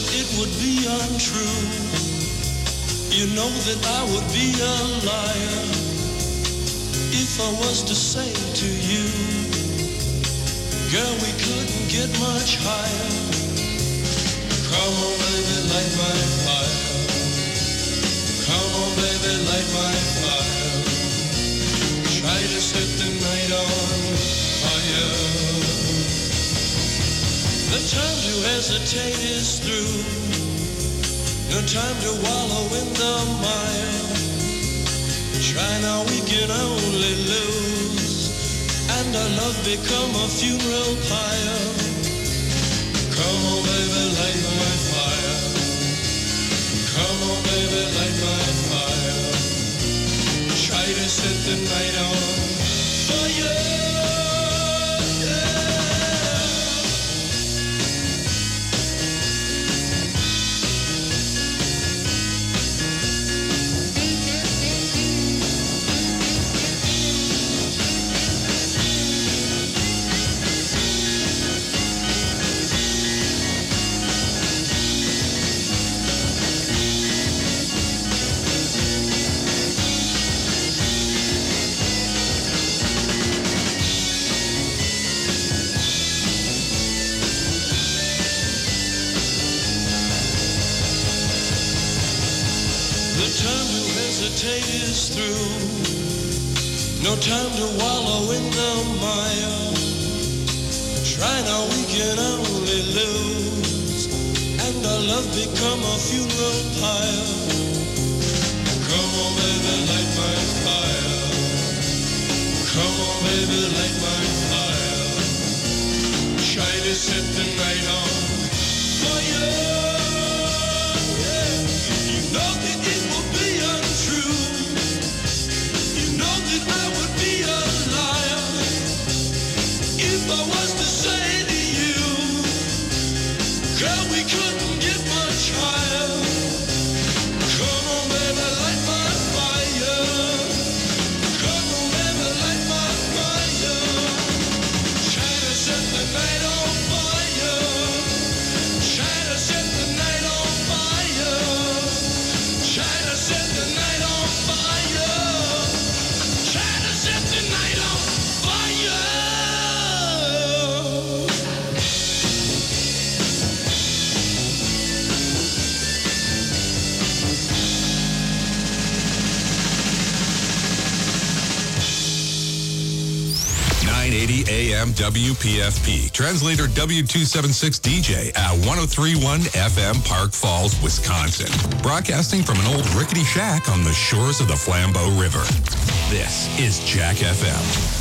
that it would be untrue. You know that I would be a liar if I was to say to you, girl, we couldn't get much higher. Come on, baby, light my fire. Come on, baby, light my fire. Try to set the night on fire. The time to hesitate is through. No time to wallow in the mire. Try now, we can only lose, and our love become a funeral pyre. Come on, baby, light my fire. Come on, baby, light my fire. Try to set the night on fire. Is through. No time to wallow in the mire. Try now, we can only lose, and our love become a funeral pyre. Come on, baby, light my fire. Come on, baby, light my fire. Try to set the night on fire. You know that it will be untrue. I would be a liar if I was to say to you, girl, we couldn't get much higher. Come on, baby, light my fire. Come on, baby, light my fire. Try to set the night on fire. Try to set the night on fire. Try to set the night on fire. Set the night on fire. 980 AM WPFP. Translator W276 DJ at 1031 FM Park Falls, Wisconsin. Broadcasting from an old rickety shack on the shores of the Flambeau River. This is Jack FM.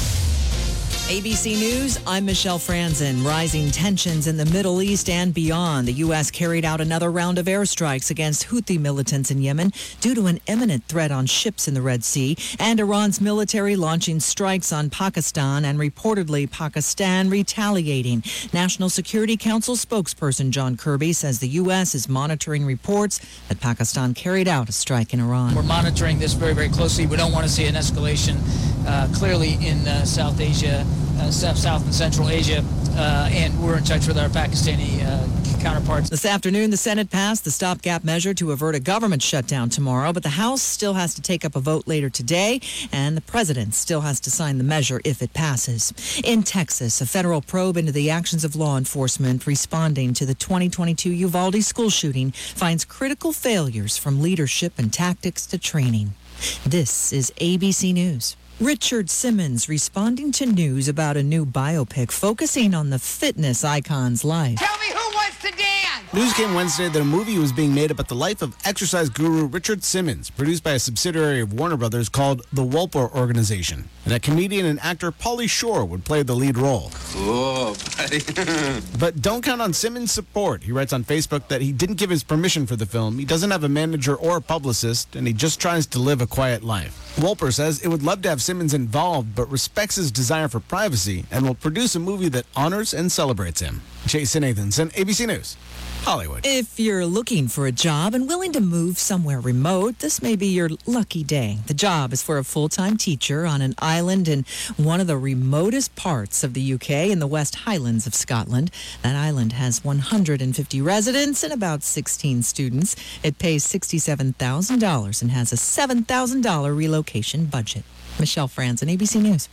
ABC News, I'm Michelle Franzen. Rising tensions in the Middle East and beyond. The U.S. carried out another round of airstrikes against Houthi militants in Yemen due to an imminent threat on ships in the Red Sea, and Iran's military launching strikes on Pakistan and reportedly Pakistan retaliating. National Security Council spokesperson John Kirby says the U.S. is monitoring reports that Pakistan carried out a strike in Iran. We're monitoring this very, very closely. We don't want to see an escalation clearly in South Asia, South and Central Asia, and we're in touch with our Pakistani counterparts. This afternoon, the Senate passed the stopgap measure to avert a government shutdown tomorrow, but the House still has to take up a vote later today, and the President still has to sign the measure if it passes. In Texas, a federal probe into the actions of law enforcement responding to the 2022 Uvalde school shooting finds critical failures from leadership and tactics to training. This is ABC News. Richard Simmons responding to news about a new biopic focusing on the fitness icon's life. Tell me who wants to dance! News came Wednesday that a movie was being made about the life of exercise guru Richard Simmons, produced by a subsidiary of Warner Brothers called The Wolper Organization, and that comedian and actor Pauly Shore would play the lead role. Cool, buddy. But don't count on Simmons' support. He writes on Facebook that he didn't give his permission for the film, he doesn't have a manager or a publicist, and he just tries to live a quiet life. Wolper says it would love to have Simmons involved, but respects his desire for privacy and will produce a movie that honors and celebrates him. Jason Nathanson, ABC News. Hollywood. If you're looking for a job and willing to move somewhere remote, this may be your lucky day. The job is for a full-time teacher on an island in one of the remotest parts of the UK in the West Highlands of Scotland. That island has 150 residents and about 16 students. It pays $67,000 and has a $7,000 relocation budget. Michelle Franzen, ABC News.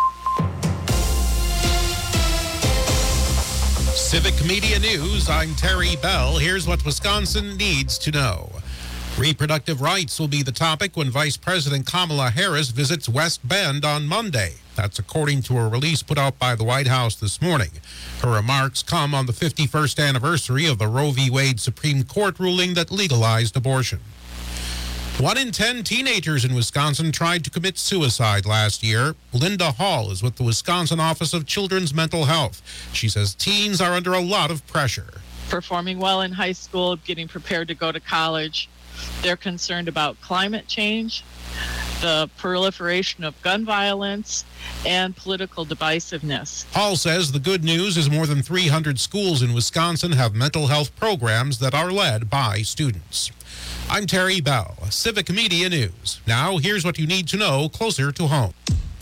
Civic Media News, I'm Terry Bell. Here's what Wisconsin needs to know. Reproductive rights will be the topic when Vice President Kamala Harris visits West Bend on Monday. That's according to a release put out by the White House this morning. Her remarks come on the 51st anniversary of the Roe v. Wade Supreme Court ruling that legalized abortion. 1 in 10 teenagers in Wisconsin tried to commit suicide last year. Linda Hall is with the Wisconsin Office of Children's Mental Health. She says teens are under a lot of pressure. Performing well in high school, getting prepared to go to college. They're concerned about climate change, the proliferation of gun violence, and political divisiveness. Hall says the good news is more than 300 schools in Wisconsin have mental health programs that are led by students. I'm Terry Bell, Civic Media News. Now, here's what you need to know closer to home.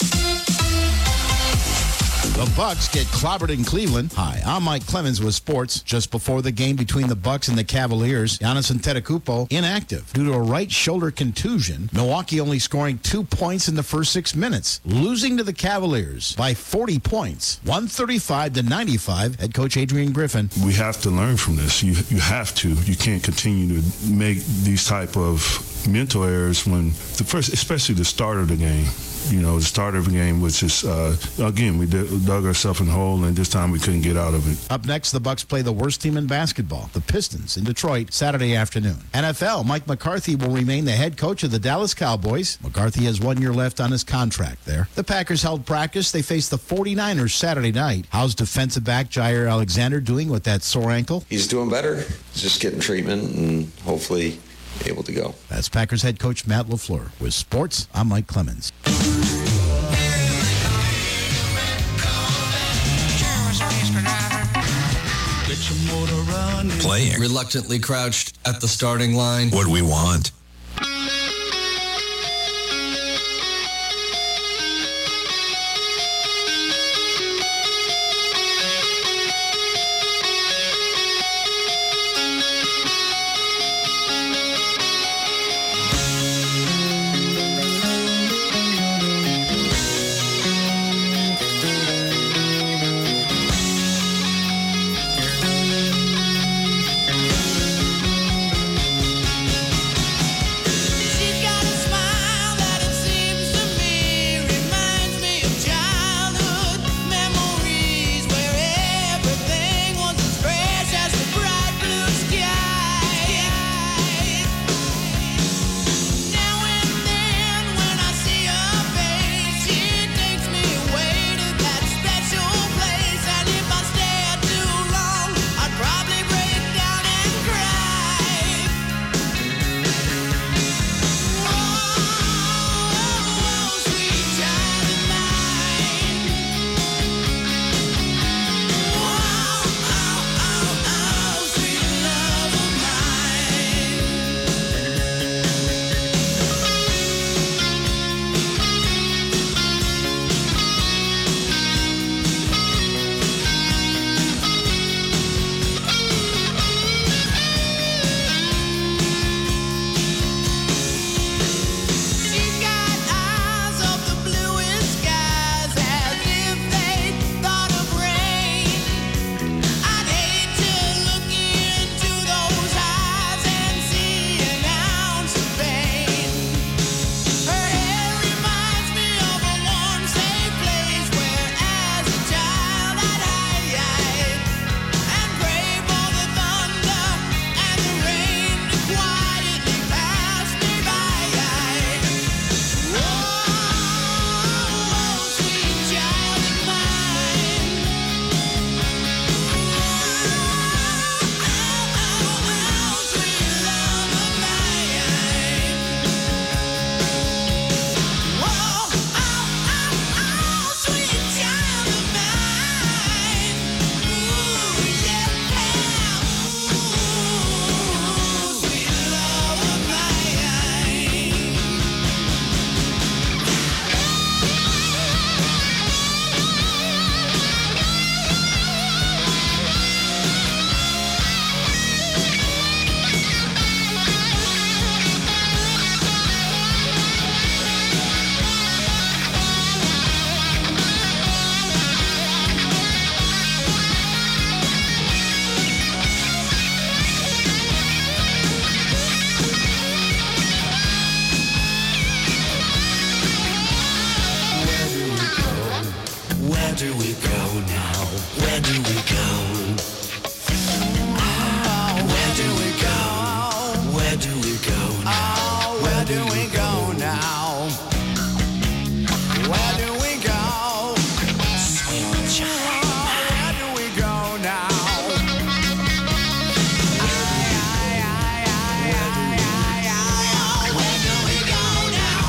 The Bucks get clobbered in Cleveland. Hi, I'm Mike Clemens with sports. Just before the game between the Bucks and the Cavaliers, Giannis Antetokounmpo inactive due to a right shoulder contusion. Milwaukee only scoring 2 points in the first 6 minutes, losing to the Cavaliers by 40 points, 135-95. Head coach Adrian Griffin. We have to learn from this. You have to. You can't continue to make these type of mental errors when especially the start of the game. You know, the start of the game was just, again, we dug ourselves in a hole, and this time we couldn't get out of it. Up next, the Bucks play the worst team in basketball, the Pistons, in Detroit, Saturday afternoon. NFL, Mike McCarthy will remain the head coach of the Dallas Cowboys. McCarthy has 1 year left on his contract there. The Packers held practice. They face the 49ers Saturday night. How's defensive back Jair Alexander doing with that sore ankle? He's doing better. He's just getting treatment and hopefully able to go. That's Packers head coach Matt LaFleur. With sports, I'm Mike Clemens. Playing. Reluctantly crouched at the starting line. What we want. Where do we go? Where do we go? Where do we go now? Where do we go now? Where do we go? Sweet child, where do we go now? Where do we go now?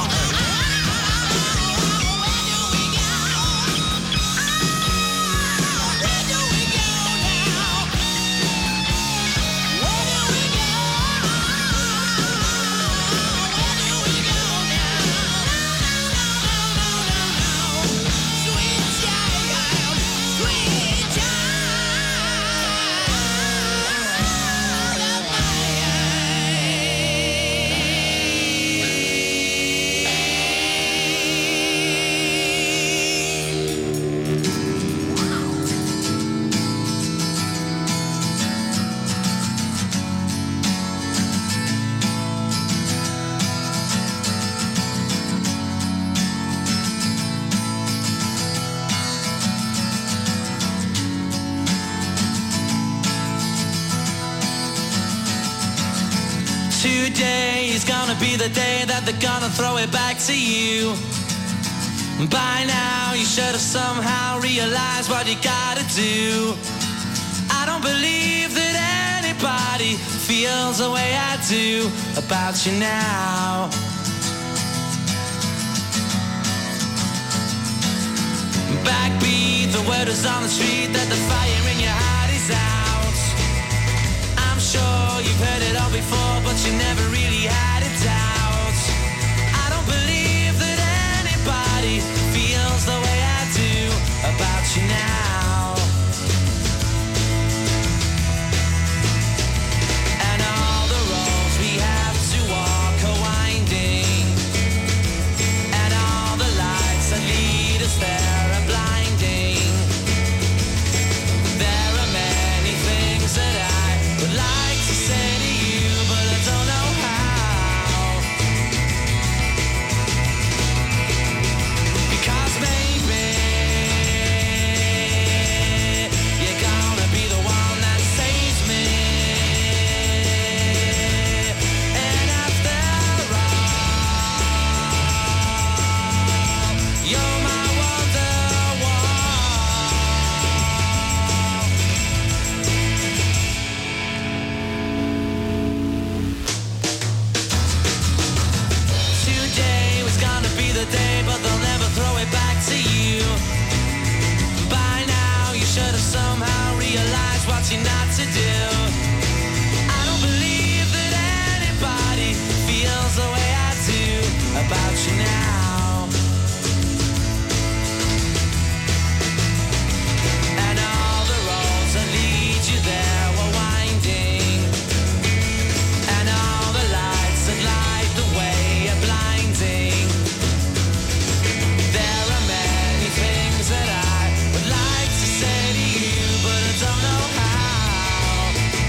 Today is gonna be the day that they're gonna throw it back to you. By now you should have somehow realized what you gotta do. I don't believe that anybody feels the way I do about you now. Backbeat, the word is on the street that the fire in your heart is out. I'm sure you've heard it all before, but you never really had it out. I don't believe that anybody feels the way I do about you now. And all the roads we have to walk are winding, and all the lights that lead us there are blinding. There are many things that I would like to say to you, but I don't know how. Because maybe you're gonna be the one that saves me. And after all, you're my wonderwall. Today was gonna be the day, but they'll never throw it back to you. By now you should have somehow realized what you're not to do. I don't believe that anybody feels the way I do about you now. And all the roads that lead you there were winding, and all the lights that light the way are blinding. There are many things that I would like to say to you, but I don't know how.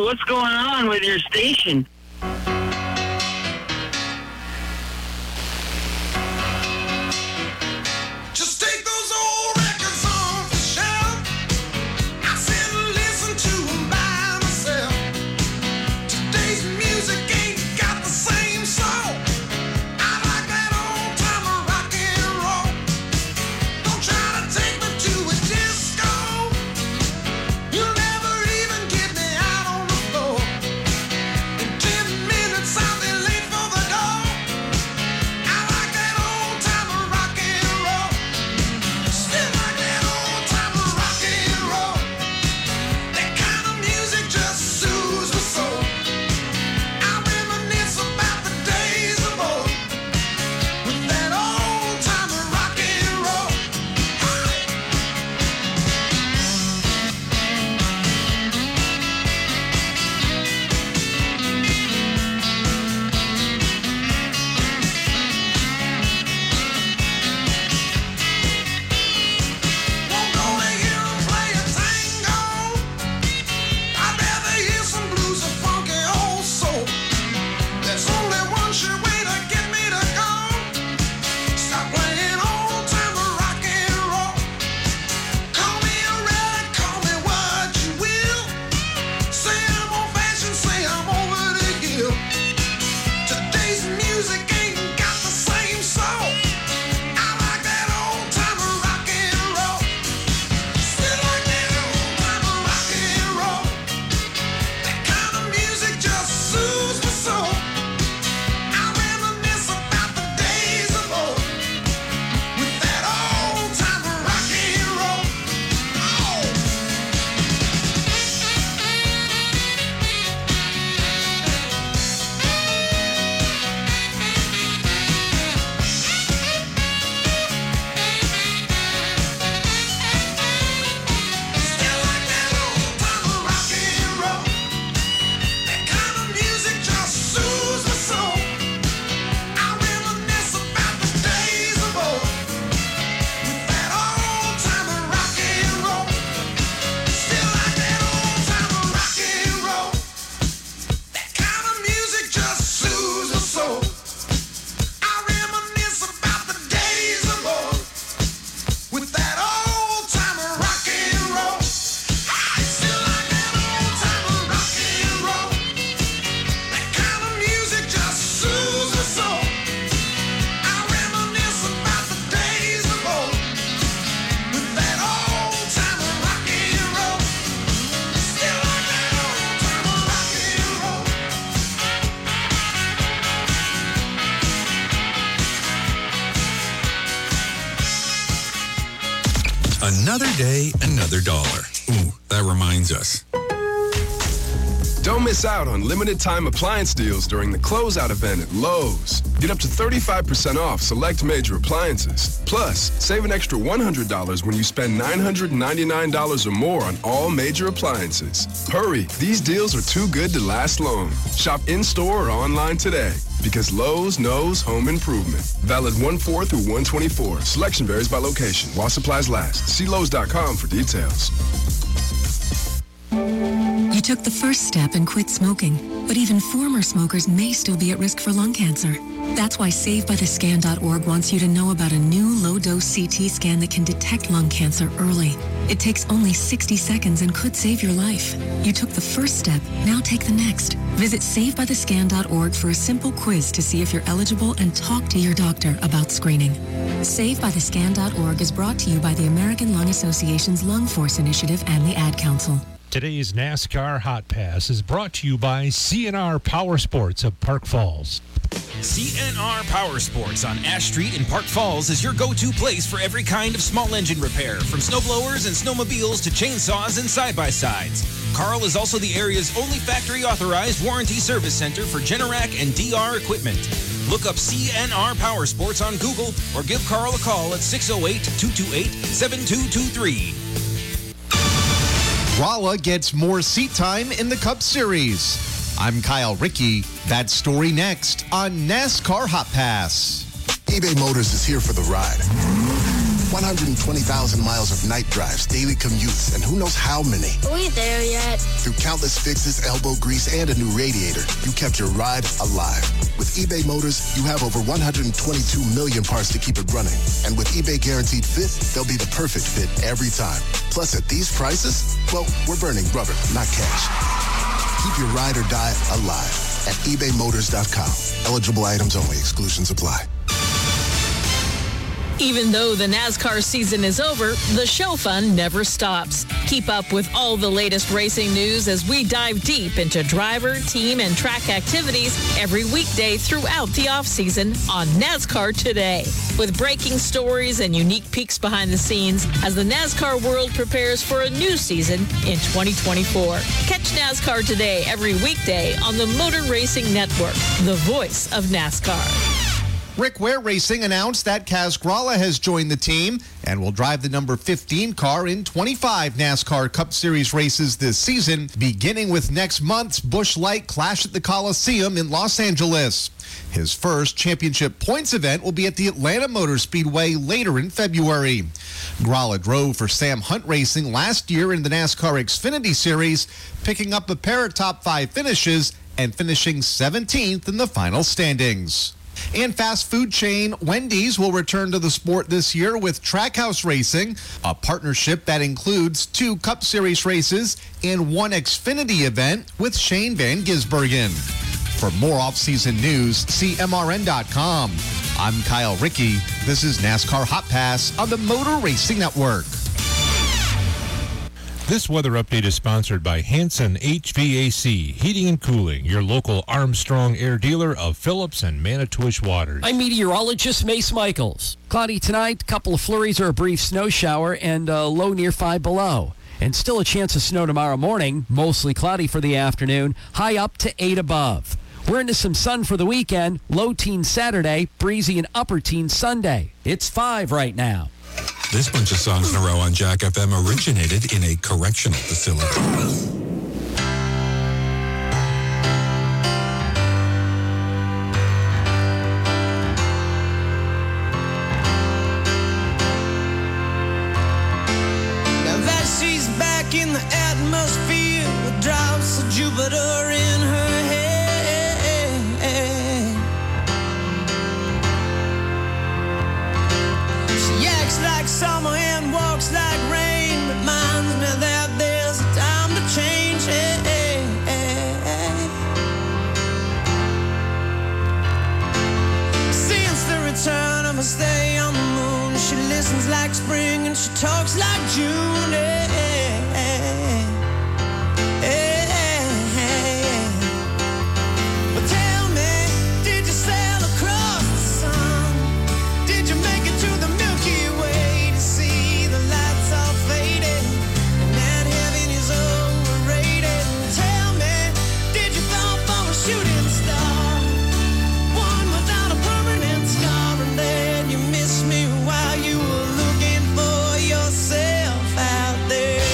what's going on with your station? Just take those old records off the shelf. I sit and listen to them by myself. Today's music ain't got the same soul. I like that old time of rock and roll. Don't try to take me to a disco. You'll never even get me out on the floor. In 10 minutes I'll be late for the door. I like that old time of rock and roll. Still like that old time of rock and roll. That kind of music just soothes my soul. I reminisce about the days of old with that old time of rock and roll. Won't go to hear 'em play a tango. I'd rather hear some blues or funky old soul. There's only one sure way to get me to go. Stop playing old time of rock and roll. Call me a red, call me what you will. Say I'm old fashioned, say I'm over the hill. Today's music ain't got the same soul. I like that old time of rock and roll. Still like that old time of rock and roll. That kind of music just soothes my soul. I reminisce about the days of old with that old time of rock and roll. Still like that old time of rock and roll. That kind of music just soothes my soul. I reminisce about the days of old with that old time of rock and roll. Still like that old time of rock and roll. That kind of music just soothes my soul. I reminisce about the days of old with that old time of rock and roll. I still like that old time of rock and roll. That kind of music just soothes my soul. I reminisce about the days of old with that old time of rock and roll. Still like that old time of rock and roll. Another day, another dollar. Ooh, that reminds us. Don't miss out on limited time appliance deals during the closeout event at Lowe's. Get up to 35% off select major appliances. Plus, save an extra $100 when you spend $999 or more on all major appliances. Hurry, these deals are too good to last long. Shop in-store or online today because Lowe's knows home improvement. Valid 1/4 through 1/24. Selection varies by location while supplies last. See Lowe's.com for details. You took the first step and quit smoking, but even former smokers may still be at risk for lung cancer. That's why SaveByTheScan.org wants you to know about a new low-dose CT scan that can detect lung cancer early. It takes only 60 seconds and could save your life. You took the first step, now take the next. Visit SaveByTheScan.org for a simple quiz to see if you're eligible and talk to your doctor about screening. SaveByTheScan.org is brought to you by the American Lung Association's Lung Force Initiative and the Ad Council. Today's NASCAR Hot Pass is brought to you by CNR Power Sports of Park Falls. CNR Power Sports on Ash Street in Park Falls is your go-to place for every kind of small engine repair, from snowblowers and snowmobiles to chainsaws and side-by-sides. Carl is also the area's only factory-authorized warranty service center for Generac and DR equipment. Look up CNR Power Sports on Google or give Carl a call at 608-228-7223. Rolla gets more seat time in the Cup Series. I'm Kyle Rickey. That story next on NASCAR Hot Pass. eBay Motors is here for the ride. 120,000 miles of night drives, daily commutes, and who knows how many. Are we there yet? Through countless fixes, elbow grease, and a new radiator, you kept your ride alive. With eBay Motors, you have over 122 million parts to keep it running. And with eBay Guaranteed Fit, they'll be the perfect fit every time. Plus, at these prices, well, we're burning rubber, not cash. Keep your ride or die alive at ebaymotors.com. Eligible items only. Exclusions apply. Even though the NASCAR season is over, the show fun never stops. Keep up with all the latest racing news as we dive deep into driver, team, and track activities every weekday throughout the offseason on NASCAR Today. With breaking stories and unique peeks behind the scenes as the NASCAR world prepares for a new season in 2024. Catch NASCAR Today every weekday on the Motor Racing Network, the voice of NASCAR. Rick Ware Racing announced that Kaz Grala has joined the team and will drive the number 15 car in 25 NASCAR Cup Series races this season, beginning with next month's Busch Light Clash at the Coliseum in Los Angeles. His first championship points event will be at the Atlanta Motor Speedway later in February. Grala drove for Sam Hunt Racing last year in the NASCAR Xfinity Series, picking up a pair of top 5 finishes and finishing 17th in the final standings. And fast food chain Wendy's will return to the sport this year with Trackhouse Racing, a partnership that includes 2 Cup Series races and 1 Xfinity event with Shane Van Gisbergen. For more off-season news, see MRN.com. I'm Kyle Rickey. This is NASCAR Hot Pass on the Motor Racing Network. This weather update is sponsored by Hanson HVAC, Heating and Cooling, your local Armstrong Air dealer of Phillips and Manitowish Waters. I'm meteorologist Mace Michaels. Cloudy tonight, couple of flurries or a brief snow shower, and low near 5 below. And still a chance of snow tomorrow morning, mostly cloudy for the afternoon, high up to 8 above. We're into some sun for the weekend, low teens Saturday, breezy and upper teens Sunday. It's 5 right now. This bunch of songs in a row on Jack FM originated in a correctional facility. Now that she's back in the atmosphere with drops of Jupiter in her head. She acts like summer and walks like rain. Reminds me that there's a time to change. Since the return of her stay on the moon, she listens like spring and she talks like June. But tell me, did you sail across the sun? Did you make it to the Milky Way to see the lights all faded and that heaven is overrated? Tell me, did you fall for a shooting star, one without a permanent scar, and then you missed me while you were looking for yourself out there?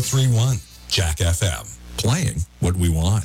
1031 Jack FM. Playing what we want.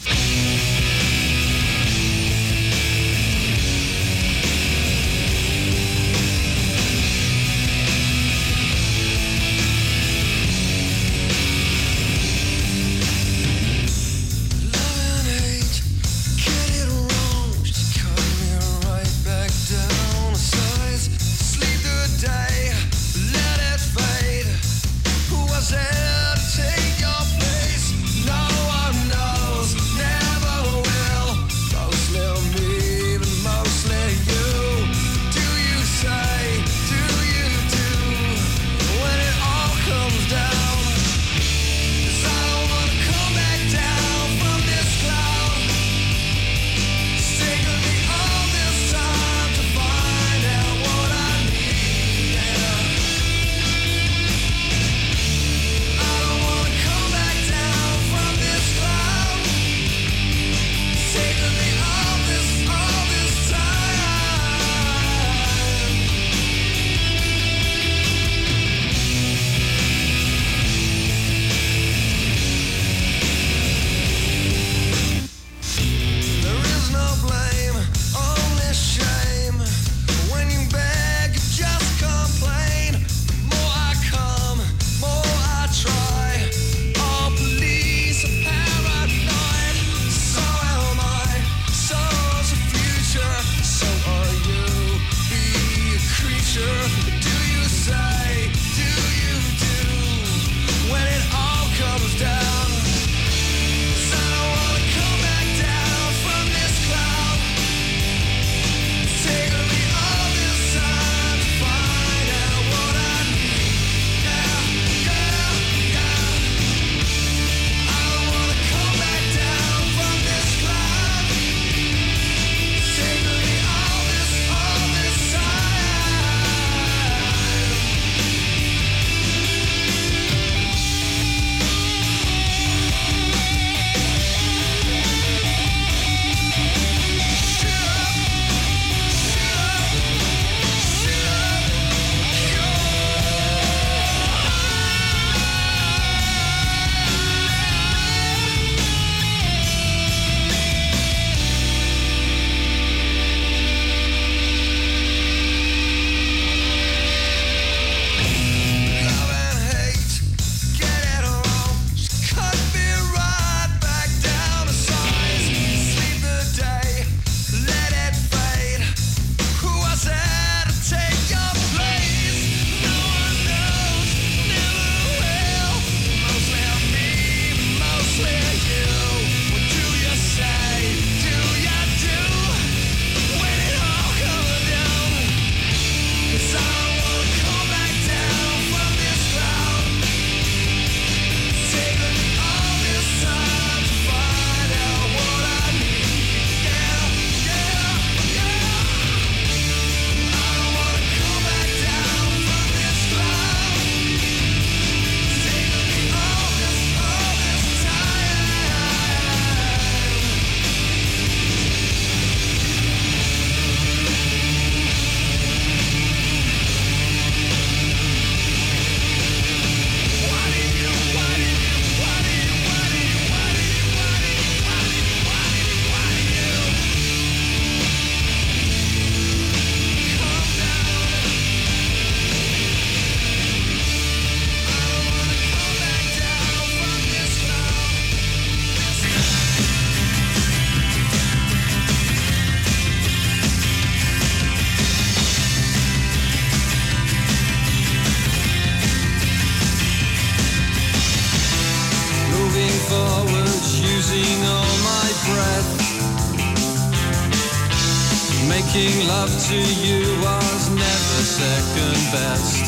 Making love to you was never second best.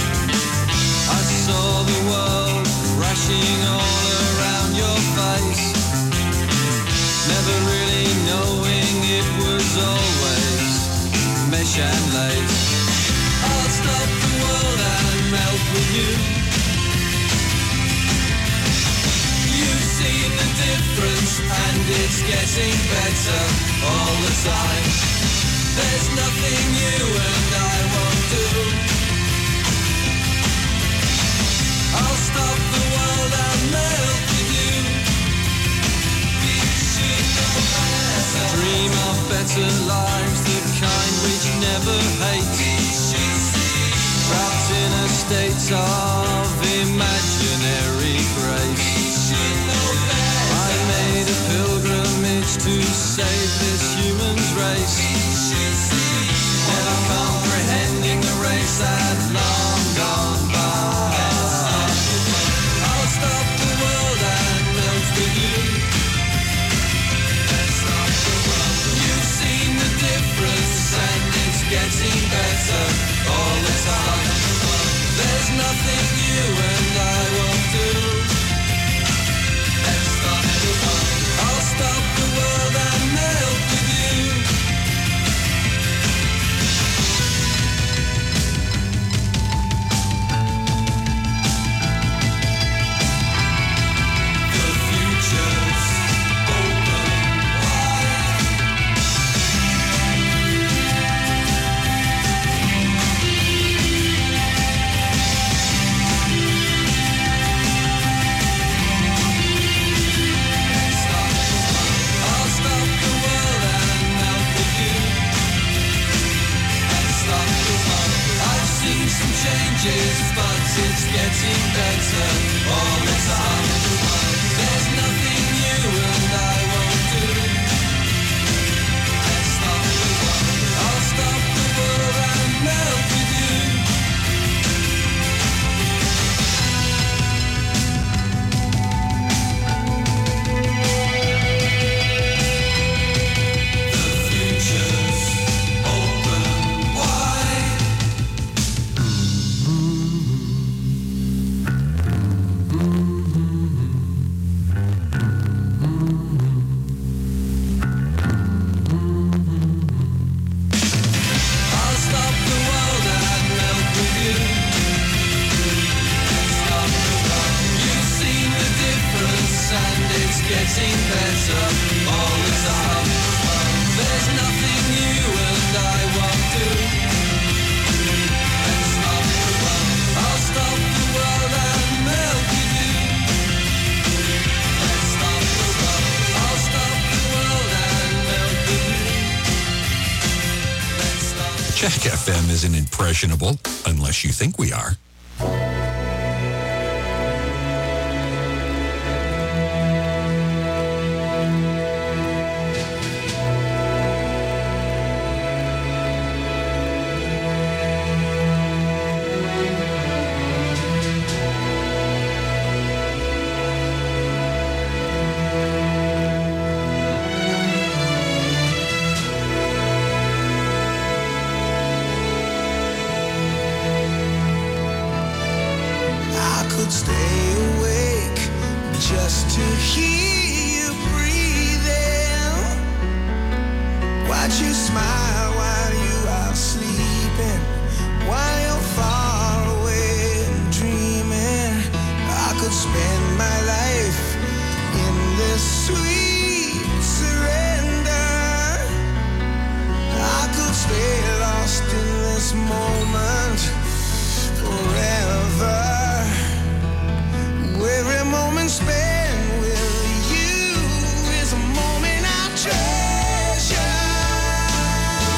I saw the world crashing all around your face, never really knowing it was always mesh and lace. I'll stop the world and melt with you. You've seen the difference and it's getting better all the time. There's nothing you and I won't do. I'll stop the world and melt with you. Dream of better lives, the kind which never hate. Trapped in a state of imaginary grace. I made a pilgrimage to save this human's race. Never comprehending the race had long gone by. I'll stop the world and melt with you. You've seen the difference and it's getting better all the time. There's nothing you and I won't do. I'll stop the world and melt with you. The future's open wide. I'll stop the world and melt with you. And stop the world. I've seen some changes, but it's getting better all the time. There's nothing you and I won't do. And stop the world. I'll stop the world and melt with you. The future's open wide. I'll stop the world and melt with you. Stop the world. You've seen the difference and it's getting better all the time. There's nothing you and I won't do. And stop the world. I'll stop the world and melt with you. And stop the world. I'll stop the world and melt with you. Check FM isn't impressionable unless you think we are. I could stay awake just to hear you breathing. Watch you smile while you are sleeping, while you're far away and dreaming. I could spend my life in this sweet surrender. I could stay lost in this moment forever. Every moment spent with you is a moment I treasure.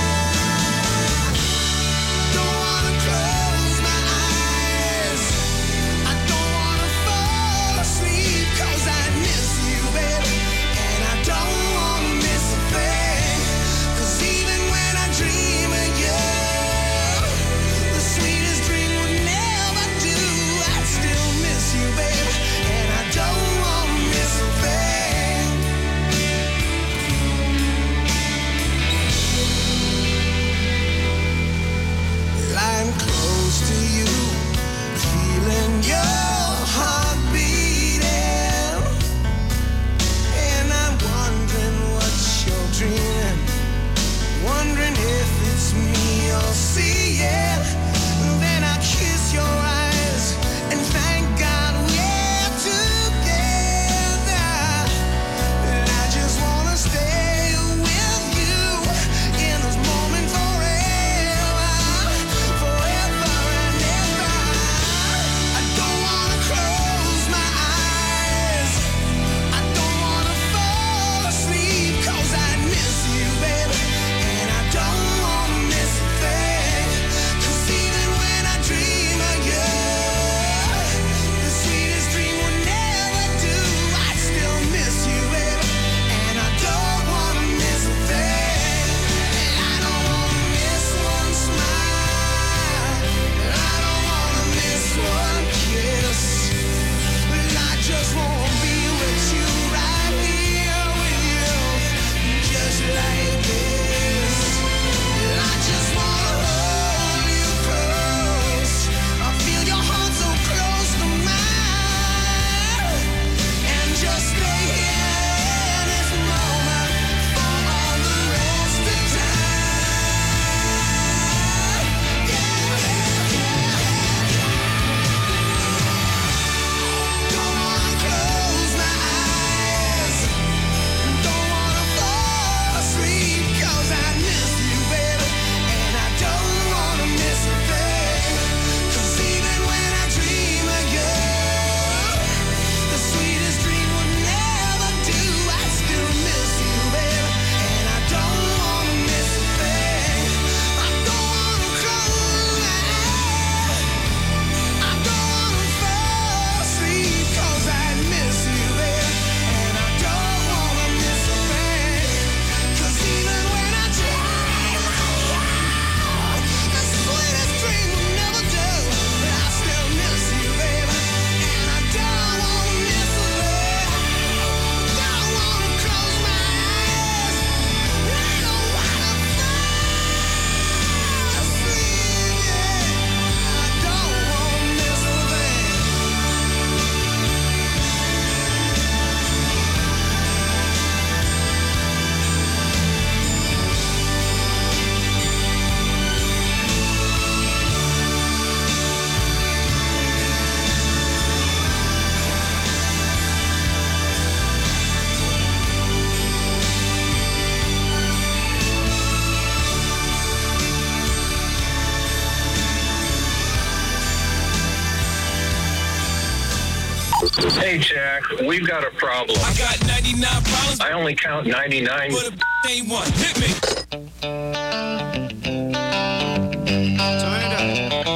Hey, Jack, we've got a problem. I got 99 problems. I only count 99. But a ain't one. Hit me. Turn it up.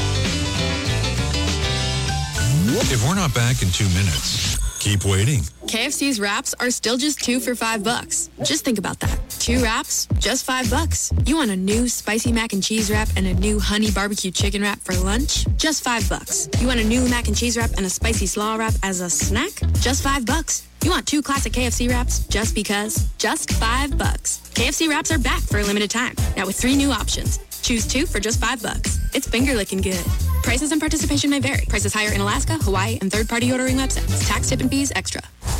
If we're not back in 2 minutes, keep waiting. KFC's wraps are still just 2 for $5. Just think about that. 2 wraps, just $5. You want a new spicy mac and cheese wrap and a new honey barbecue chicken wrap for lunch? Just $5. You want a new mac and cheese wrap and a spicy slaw wrap as a snack? Just $5. You want 2 classic KFC wraps just because? Just $5. KFC wraps are back for a limited time. Now with 3 new options. Choose 2 for just $5. It's finger licking good. Prices and participation may vary. Prices higher in Alaska, Hawaii, and third-party ordering websites. Tax, tip, and fees extra.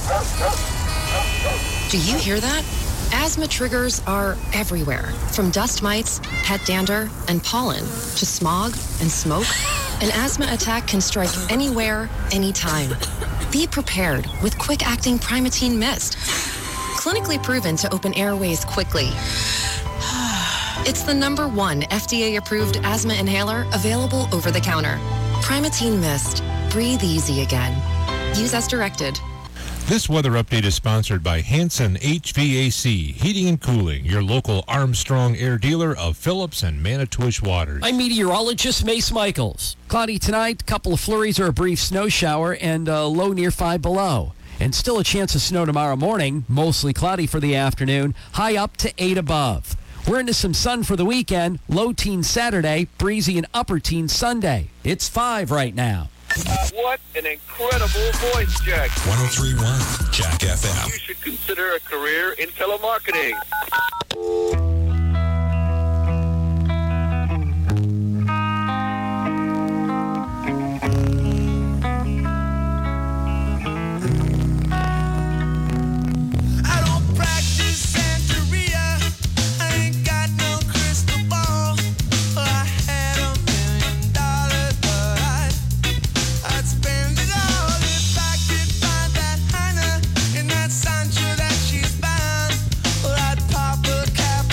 Do you hear that? Asthma triggers are everywhere. From dust mites, pet dander, and pollen to smog and smoke. An asthma attack can strike anywhere, anytime. Be prepared with quick-acting Primatene Mist. Clinically proven to open airways quickly. It's the #1 FDA-approved asthma inhaler available over the counter. Primatene Mist. Breathe easy again. Use as directed. This weather update is sponsored by Hanson HVAC, Heating and Cooling, your local Armstrong Air dealer of Phillips and Manitowish Waters. I'm meteorologist Mace Michaels. Cloudy tonight, couple of flurries or a brief snow shower, and a low near 5 below. And still a chance of snow tomorrow morning, mostly cloudy for the afternoon, high up to 8 above. We're into some sun for the weekend, low teens Saturday, breezy and upper teens Sunday. It's 5 right now. What an incredible voice, Jack. 103.1 Jack FM. You should consider a career in telemarketing. Sancho that she's bound, well, I'd pop a cap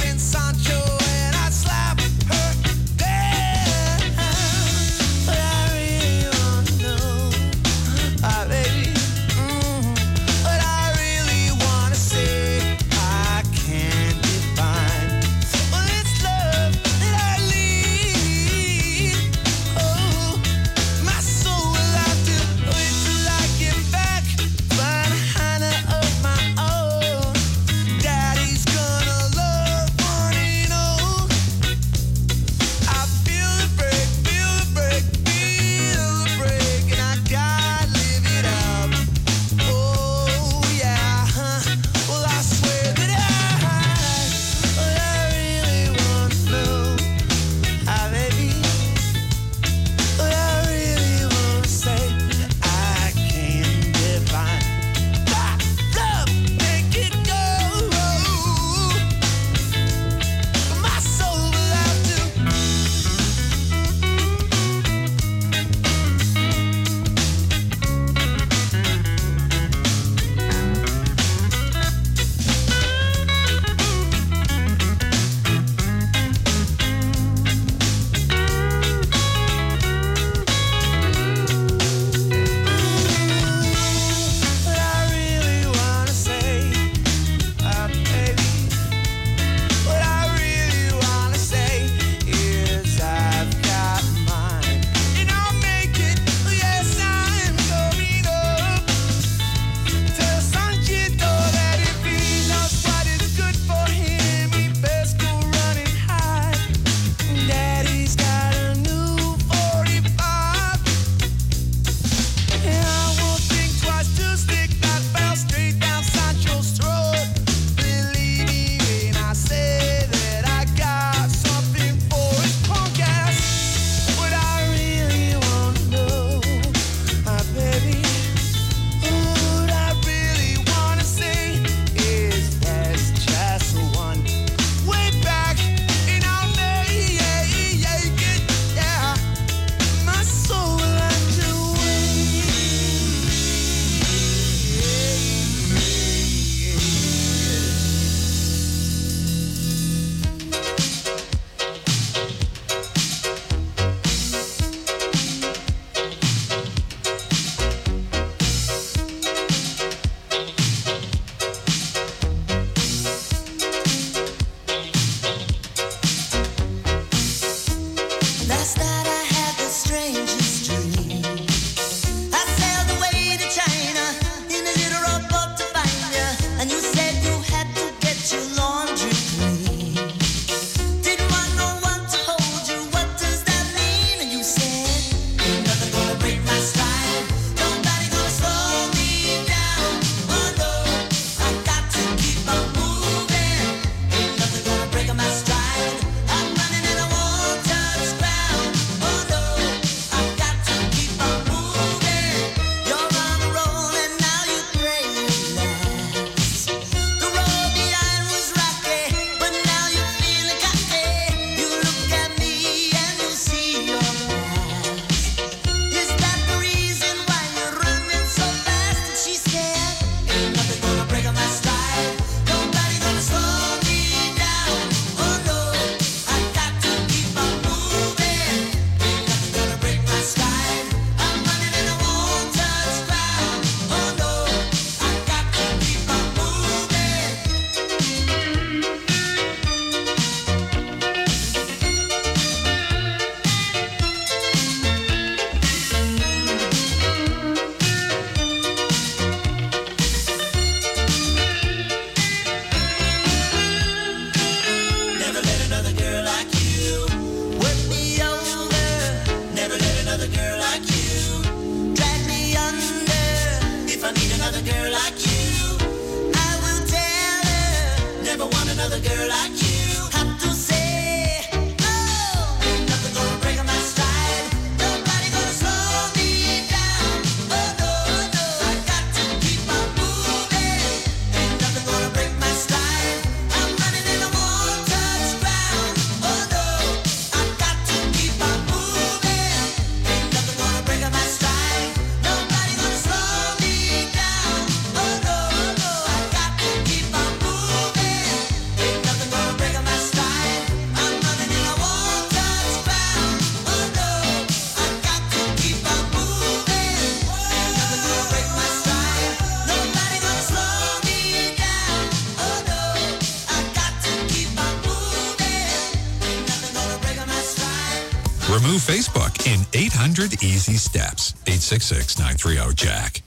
another girl like you. I will tell her, never want another girl like you. Have to say, oh, ain't nothing gonna break my stride. Nobody gonna slow me down. Oh no, no, I got to keep on moving. Ain't nothing gonna break my stride. I'm running and I won't touch ground. Oh no, I got to keep on moving. Ain't nothing gonna break my stride. Nobody gonna slow me down. Oh no, no, I got to keep on moving. Ain't nothing gonna break my stride. I'm running and I won't touch ground. Oh no, I got to keep on moving. Ain't nothing gonna break my stride. Nobody gonna slow me down. Oh no, I got to keep on moving. Ain't nothing gonna break my stride. Remove Facebook in 800 easy steps. 866-930-JACK.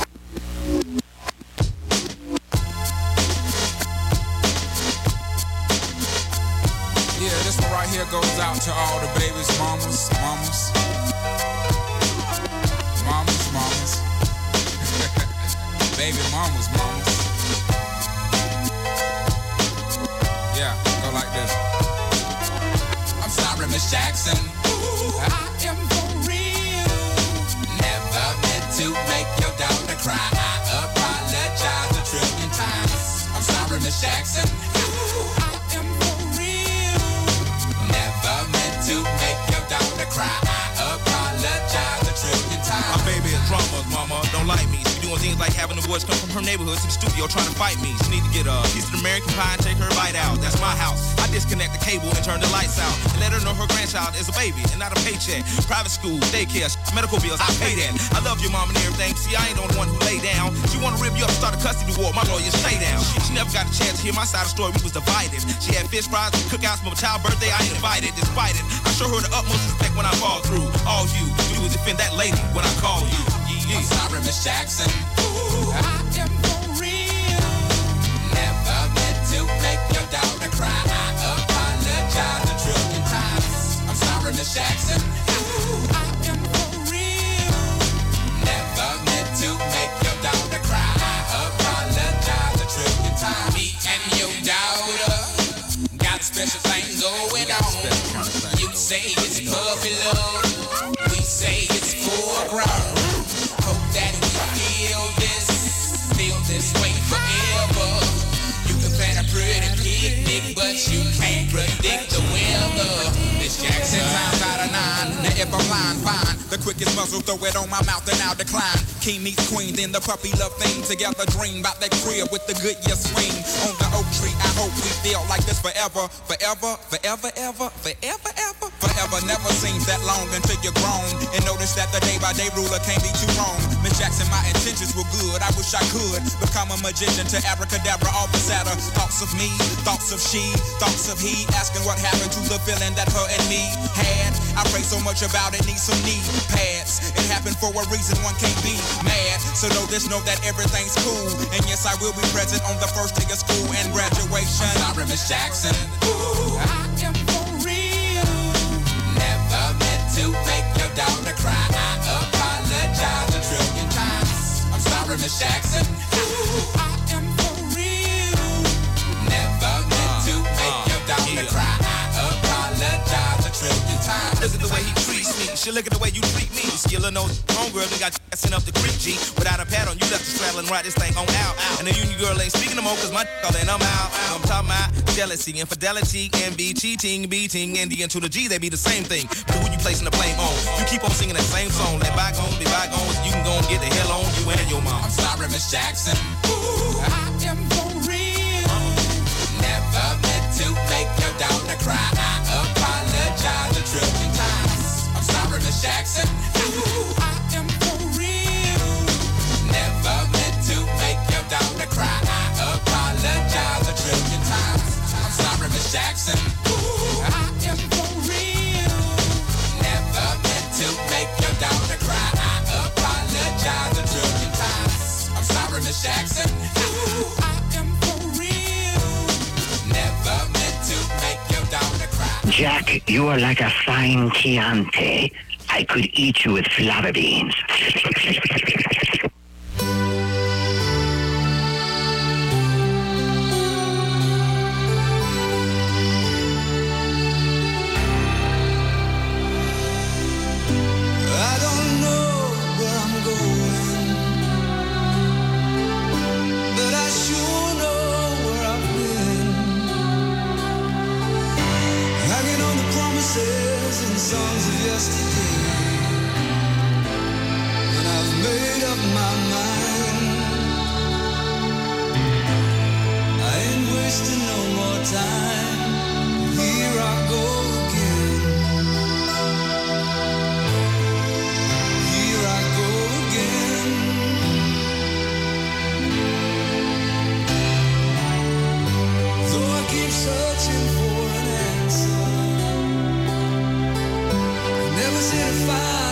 Yeah, this one right here goes out to all the babies, mamas. Baby mamas. Yeah, go like this. I'm sorry, Miss Jackson. Ooh, I am for real. Never meant to make your daughter cry. I apologize a trillion times. I'm sorry, Miss Jackson. Ooh, I am for real. Never meant to make your daughter cry. I apologize a trillion times. My baby is drama, mama. Don't like me. She doing things like having the boys come from her neighborhood to the studio trying to fight me. She need to get a piece of American pie and take her bite out. That's my house. I disconnect the cable and turn the lights out. And let her know her grandchild is a baby and not a paycheck. Private school, daycare, medical bills, I pay that. I love your mom and everything. See, I ain't the one who lay down. She wanna rip you up, start a custody war. My lawyer, stay down. She never got a chance to hear my side of the story. We was divided. She had fish fries, cookouts for my child's birthday. I ain't invited, despite it. I show her the utmost respect when I fall through. All you do is defend that lady when I call you. I'm sorry, Miss Jackson. Ooh, I am for real. Never meant to make your daughter cry. I apologize a trillion times. I'm sorry, Miss Jackson. Ooh, I am for real. Never meant to make your daughter cry. I apologize a trillion times. Me and your daughter got special things going on. You say it's puppy love. We say it's foreground. Hope that we feel this way forever. You can plan a pretty picnic, but you can't predict the weather. Miss Jackson times out of 9. Now if I'm lying, fine. The quickest muzzle, throw it on my mouth and I'll decline. King meets queen, then the puppy love thing. Together dream about that crib with the Goodyear swing. On the oak tree, I hope we feel like this forever. Forever never seems that long until you're grown. And notice that the day-by-day ruler can't be too wrong. Miss Jackson, my intentions were good. I wish I could become a magician to abracadabra all the sadder. Thoughts of me, thoughts of she, thoughts of he. Asking what happened to the feeling that her and me had. I pray so much about it, need some knee pads. It happened for a reason, one can't be mad. So know this, know that everything's cool. And yes, I will be present on the first day of school and graduation. I'm sorry, Miss Jackson. Ooh, I am for real. Never meant to make your daughter cry. I apologize a trillion times. I'm sorry, Miss Jackson. Ooh, I am for real. Never meant to make your daughter cry. I apologize a trillion times. Look at the way he treats me. She look at the way you treat me. Skillin' no homegirl, we got you sent up the creek, G. Without a pad on, you left the straddle and ride this thing on out. And the union girl ain't speaking no more, cause my all in, I'm out. I'm talking about jealousy, infidelity, envy, cheating, beating, and the N to the G, they be the same thing. But who you placing the blame on? You keep on singing that same song. Let bygones be bygones. You can go and get the hell on you and your mom. I'm sorry, Miss Jackson. Ooh, I am for real. Never meant to make your daughter cry. I apologize a trillion times. I'm sorry, Miss Jackson. Ooh, I am for real. Never meant to make your daughter cry. I apologize a trillion times. I'm sorry, Miss Jackson. Ooh, I am for real. Never meant to make your daughter cry. I apologize a trillion times. I'm sorry, Miss Jackson. Ooh, I am for real. Never meant to make your daughter cry. Jack, you are like a fine Chianti. I could eat you with fava beans. my mind. I ain't wasting no more time. Here I go again. Here I go again. Though I keep searching for an answer, I never seem to find.